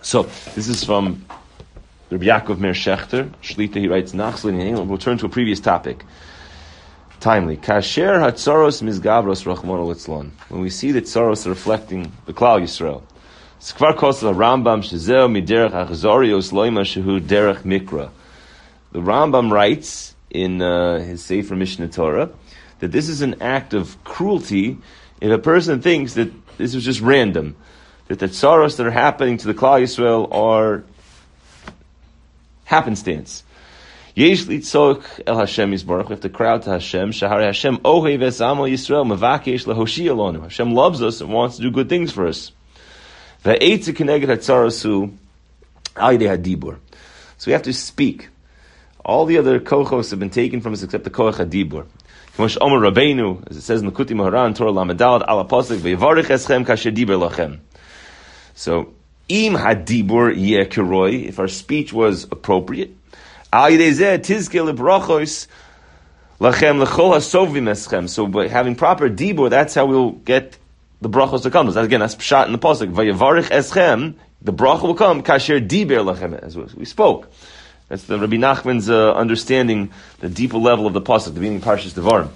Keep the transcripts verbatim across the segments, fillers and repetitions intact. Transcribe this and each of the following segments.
So, this is from Rabbi Yaakov Meir Shechter, Shlita, he writes, Nachzlin in England. We'll turn to a previous topic. Timely. Kasher hatzaros mizgavros rachmano litzlon. When we see that tzaros are reflecting the Klal Yisrael. Skvar kosel Rambam shezeo miderech achzorios loima shehu derech mikra. The Rambam writes in uh, his Sefer Mishneh Torah that this is an act of cruelty if a person thinks that this was just random, that the tzaros that are happening to the Klal Yisrael are happenstance. Yesh litzok el Hashem Yisborach. We have to cry out to Hashem. Shahari Hashem ohev es amo Yisrael mevakesh lehoshi alonu. Hashem loves us and wants to do good things for us. Ve'etze keneged hatzarasu al yidei hadibur. So we have to speak. All the other kochos have been taken from us except the koch hadibur. K'mosh Omer Rabbeinu, as it says in the Kuti Maharan, Torah Lamedalad, ala pasuk ve'yivarich eschem kasher diber lachem. So, im hadibur yeh kiroi, if our speech was appropriate, al yidei zeh tizke lebrachos lachem lechol hasovim eschem. So, by having proper dibur, that's how we'll get the brachos to come. Again, that's pshat in the pasuk. Ve'yivarich eschem, the bracha will come kasher diber lachem, as we spoke. That's the Rabbi Nachman's uh, understanding, the deeper level of the pasuk, the beginning of Parshas Devarim.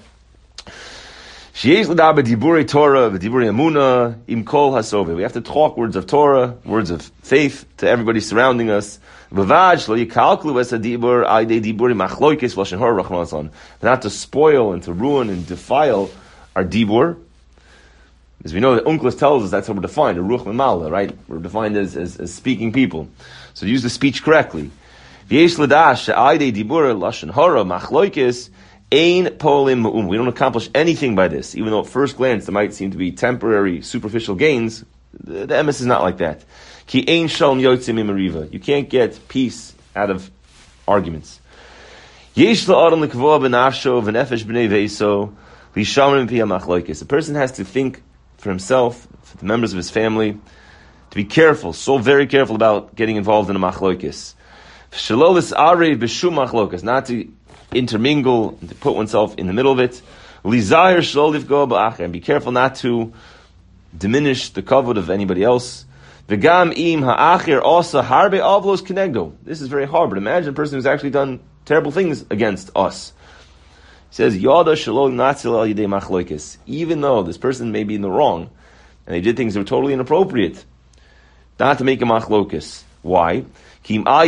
Sheyesh l'daber diburei Torah, v'diburei Emunah, im kol hasoveh. We have to talk words of Torah, words of faith to everybody surrounding us. V'vad shlo yikalklu es hadibur al yidei diburei machloikes v'lashon hara rachman l'tzlan. Not to spoil and to ruin and defile our dibur. As we know, the Unclus tells us that's how we're defined, a ruch memala, right? We're defined as, as, as speaking people. So use the speech correctly. V'yesh l'dash she'al yidei diburei lashon hara machloikes ein polim ma'um. We don't accomplish anything by this, even though at first glance there might seem to be temporary, superficial gains. The, the emes is not like that. Ki ein shalom yotzim imariva. You can't get peace out of arguments. Yesh la'adam l'kavoa b'nafsho v'nefesh b'nei veiso l'shamrim pi ha'machloikes. A person has to think for himself, for the members of his family, to be careful, so very careful about getting involved in a machloikes. Shalolis arev b'shum machloikes, not to intermingle and to put oneself in the middle of it. Lizahir shlo lifgo ba'acher, and be careful not to diminish the kavod of anybody else. V'gam im ha'acher also harbe avlos kenegdo. This is very hard, but imagine a person who's actually done terrible things against us. He says, Yada shelo natzil al yidei machloikes. Even though this person may be in the wrong, and they did things that were totally inappropriate, not to make a machlokes. Why? Because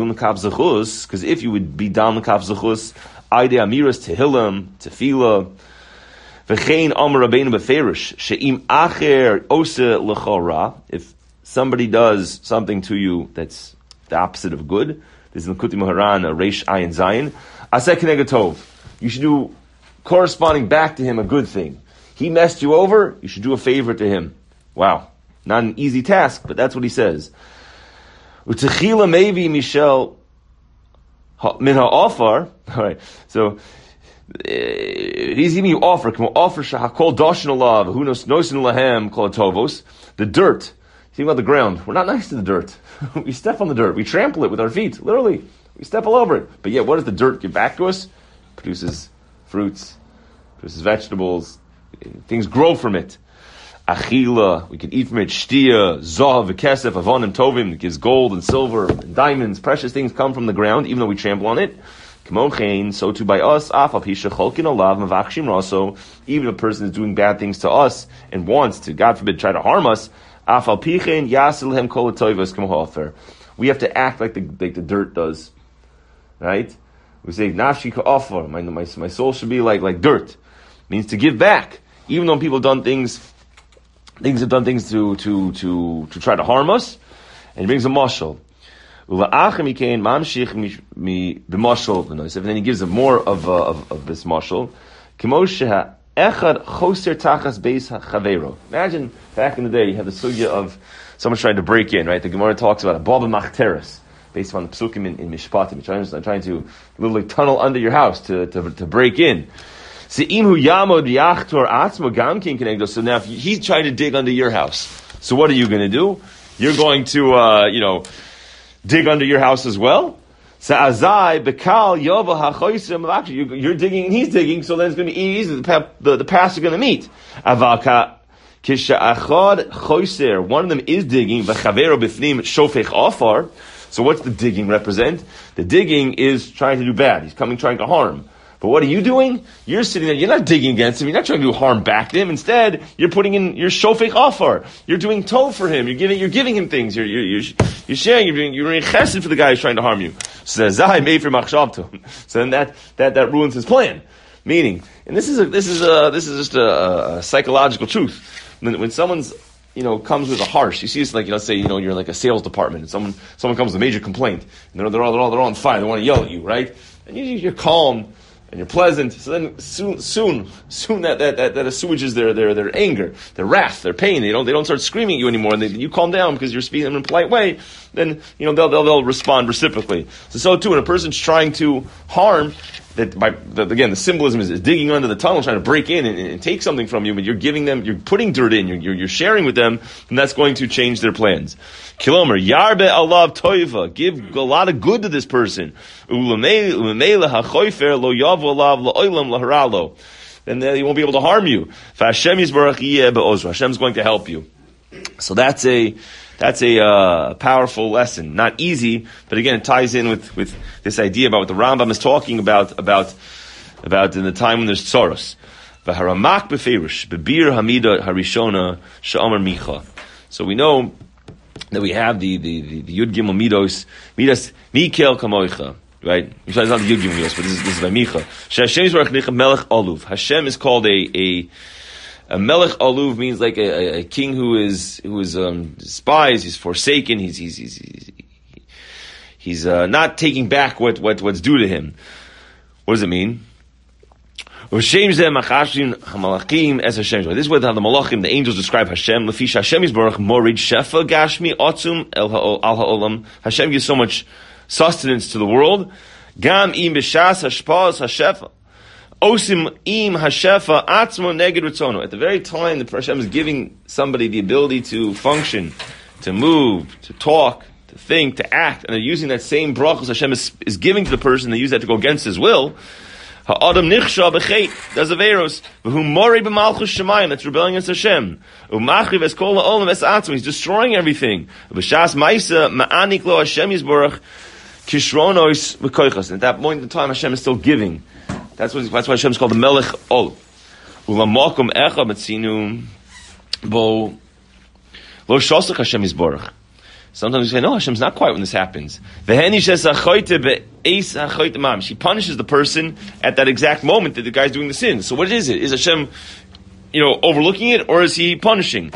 if you would be down the kav zechus, aide amiras tehillim, tefillah, v'chein amar rabbeinu beferish, she'im acher ose l'chora, if somebody does something to you that's the opposite of good, this is in the Kuti Maharan, a reish ayin zayin, aseh keneged tov. You should do corresponding back to him a good thing. He messed you over, you should do a favor to him. Wow. Not an easy task, but that's what he says. Utechila maybe Michel min ha'ofar. All right. So he's giving you offer. Come offer shahakol doshin alav. Who knows nosin lahem kol tovos. The dirt. Think about the ground. We're not nice to the dirt. We step on the dirt. We trample it with our feet. Literally, we step all over it. But yet, what does the dirt give back to us? It produces fruits, produces vegetables. Things grow from it. Achila, we can eat from it. Shtia, zahav, v'kesef, avonim tovim. It gives gold and silver and diamonds. Precious things come from the ground, even though we trample on it. K'mochein, so too by us. Afal pisha cholkin olav mavachshim raso. Even if a person is doing bad things to us and wants to, God forbid, try to harm us. Afal pichein yasilhem kol atoivos k'mohafer. We have to act like the like the dirt does, right? We say nafshi ka'ofar. My my my soul should be like like dirt. It means to give back, even though people have done things. Things have done things to to to to try to harm us, and he brings a mashal. And then he gives a more of uh, of, of this mashal. Imagine back in the day, you have the sugya of someone trying to break in, right? The Gemara talks about a baba machteres, based on the psukim in, in Mishpatim, trying, trying to literally tunnel under your house to to, to break in. So now if he's trying to dig under your house, so what are you going to do? You're going to, uh, you know, dig under your house as well? So you're digging and he's digging, so then it's going to be easy. The, the, the paths are going to meet. Kisha'achad choiser, one of them is digging, v'chavero b'fnim shofech afar. So what's the digging represent? The digging is trying to do bad. He's coming trying to harm. But what are you doing? You're sitting there, you're not digging against him, you're not trying to do harm back to him. Instead, you're putting in your shofech afar. You're doing tov for him. You're giving, you're giving him things. You're, you're, you're, you're sharing, you're doing, you're doing chesed for the guy who's trying to harm you. So then that, that, that ruins his plan. Meaning, and this is a, this is a, this is just a, a psychological truth. When, when someone's, you know, comes with a harsh, you see it's like, you know, let's say, you know, you're in like a sales department and someone, someone comes with a major complaint and they're, they're all, they're all, they're all on fire. They want to yell at you, right? And you, you're calm and you're pleasant. So then soon, soon, soon that, that, that, that assuages their, their, their anger, their wrath, their pain. They don't, they don't start screaming at you anymore and they, you calm down because you're speaking in a polite way. Then, you know, they'll, they'll, they'll respond reciprocally. So, so too, when a person's trying to harm, that by the, again, the symbolism is, is digging under the tunnel, trying to break in and, and take something from you, but you're giving them, you're putting dirt in, you're, you're, you're sharing with them, and that's going to change their plans. Kilomer, yarbe alav toiva, give a lot of good to this person. Ulamele hachoifer lo yavu alav lo oilam laharalo. Then he won't be able to harm you. Hashem yisbarach yeh be'ozra. Hashem's going to help you. So that's a, That's a uh, powerful lesson. Not easy, but again, it ties in with, with this idea about what the Rambam is talking about, about, about in the time when there's tzoros. V'haramak beferish, bebir hamida harishona she'amar micha. So we know that we have the, the, the, the Yud Gimel Midos, Midas Mikel Kamoicha, right? It's not the Yud Gimel Midos, but this is, this is by Micha. She'Hashem yisbarach nicha melech aluv. Hashem is called a, a, A melech aluv means like a, a, a king who is who is um, despised. He's forsaken. He's he's he's he's, he's uh, not taking back what, what what's due to him. What does it mean? This is what how the malachim, the angels, describe Hashem. Lefish Hashem yisbarach morid shefa gashmi atzum el al ha'olam. Hashem gives so much sustenance to the world. Gam im b'shas hashpaz hashefa. Osim im hashefa atzmo neged ritzono. At the very time that Hashem is giving somebody the ability to function, to move, to talk, to think, to act, and they're using that same brachos Hashem is, is giving to the person, they use that to go against his will. Ha'adam nichsha b'cheit, that's averos. V'hu morei b'malchus shemayim, that's rebelling against Hashem. U'machriv es kol ha'olam es atzmo, he's destroying everything. V'shas ma'isa ma'anik lo Hashem yisborach kishronos v'koichas. At that point in time, Hashem is still giving. That's what, that's why Hashem is called the Melech Ol. Ulamakom echa metzinu bo lo shosach Hashem yisborach. Sometimes we say, no, Hashem's not quiet when this happens. She punishes the person at that exact moment that the guy's doing the sin. So what is it? Is Hashem, you know, overlooking it, or is he punishing?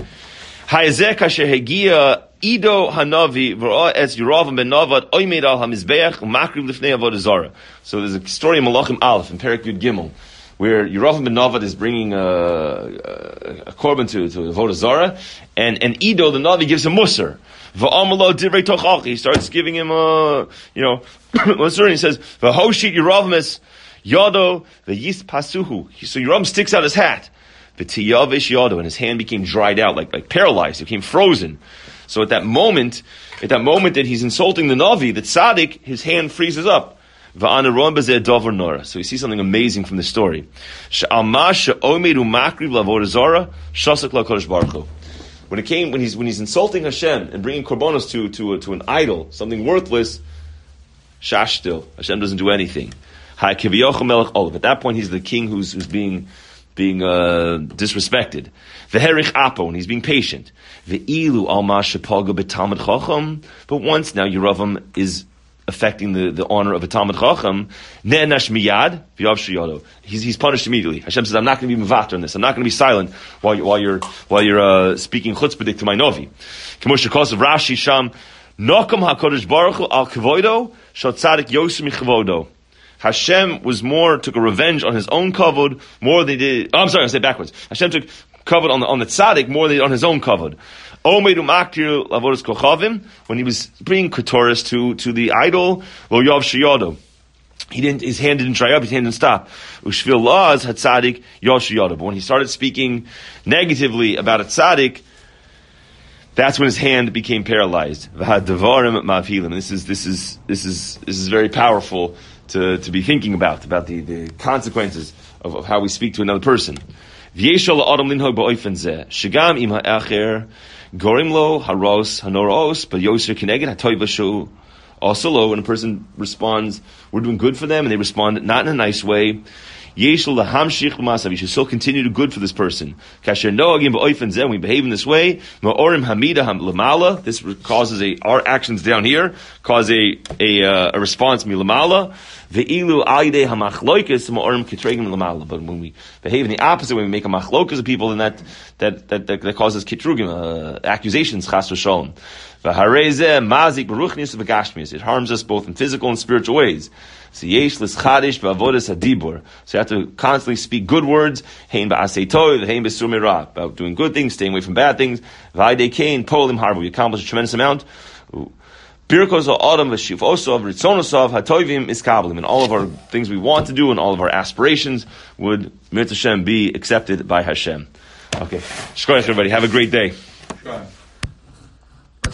Ido Hanavi es Yeravam ben Navad oimed al hamizbeach umakriv lifnei avodah zara. So there's a story in Malachim Aleph in Perek Yud Gimel where Yeravam ben Navad is bringing a, a, a korban to to avodah zara, and and Ido the Navi gives him musar. Va'amalo divrei tochachi. He starts giving him a, you know, musar, and he says v'hoshit Yeravam es yado v'yis pasuhu. So Yeravam sticks out his hat. V'tiyavish yado, and his hand became dried out, like like paralyzed. It became frozen. So at that moment, at that moment that he's insulting the Navi, the tzaddik, his hand freezes up. So we see something amazing from this story. When it came, when he's when he's insulting Hashem and bringing korbanos to to to an idol, something worthless, shash still. Hashem doesn't do anything. At that point, he's the king who's who's being being uh, disrespected. V'herich apo, and he's being patient. Ve'ilu al ma shepaga b'talmid chacham. But once now Yeravam is affecting the, the honor of a Talmid Chacham, ne'enash miyad v'yav shiyado. He's he's punished immediately. Hashem says, I'm not going to be mevater on this. I'm not going to be silent while you, while you're while you're uh, speaking chutzpahdik to my novi. K'moshe kosav Rashi sham nokam hakodesh baruch hu al kavodo shal tzadik yosem michavodo. Hashem was more, took a revenge on his own kavod more than he did, oh, I'm sorry, I say backwards. Hashem took kavod on the, on the tzaddik more than he did on his own kavod. When he was bringing ketoris to, to the idol, lo yav shiyado. He didn't, his hand didn't dry up, his hand didn't stop. Ushvil laws had tzaddik yav shiyado. But when he started speaking negatively about a tzaddik, that's when his hand became paralyzed. This is, this is, this is, this is very powerful to, to be thinking about, about the, the consequences of, of how we speak to another person. V'yeshal la'adam linhog ba'oifen zeh. Shagam im ha'acher gorim lo haros hanoros b'yoser kineged ha'toiv v'shu. Also low, when a person responds, we're doing good for them, and they respond not in a nice way. Yeshal lahamshich b'masav. You should still continue to do good for this person. Kasher noagim ba'oifen zeh. When we behave in this way, ma'orim hamida ham lamala. This causes a our actions down here cause a a, uh, a response milamala. Ve'ilu ayde hamachloikas ma'orim kitregim lamala. But when we behave in the opposite, when we make a machlokas of people, then that that that that, that causes kitrugim, uh, accusations, chas v'sholom. It harms us both in physical and spiritual ways. So you have to constantly speak good words, about doing good things, staying away from bad things. We accomplish a tremendous amount. And all of our things we want to do and all of our aspirations would be accepted by Hashem. Okay. Shkoyach, everybody. Have a great day.